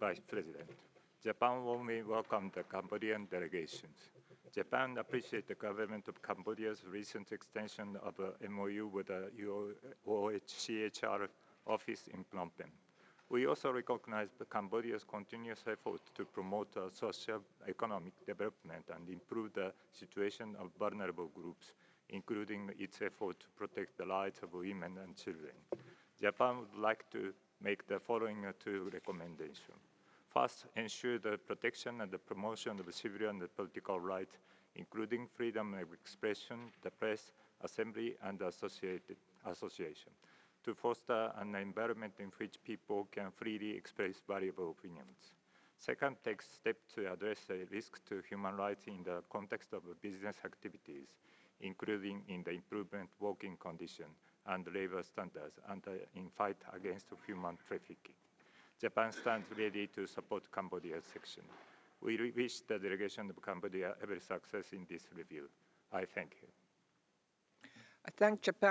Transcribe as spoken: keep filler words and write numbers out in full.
Vice President. Japan warmly welcomed the Cambodian delegations. Japan appreciates the government of Cambodia's recent extension of a M O U with the O H C H R office in Phnom Penh. We also recognize the Cambodia's continuous effort to promote uh, social economic development and improve the situation of vulnerable groups, including its effort to protect the rights of women and children. Japan would like to make the following uh, two recommendations. First, ensure the protection and the promotion of civil and political rights, including freedom of expression, the press, assembly, and associated association, to foster an environment in which people can freely express valuable opinions. Second, take steps to address the risk to human rights in the context of business activities, including in the improvement working conditions and labor standards and uh, in fight against human trafficking. Japan stands ready to support Cambodia's section. We wish the delegation of Cambodia every success in this review. I thank you. I thank Japan.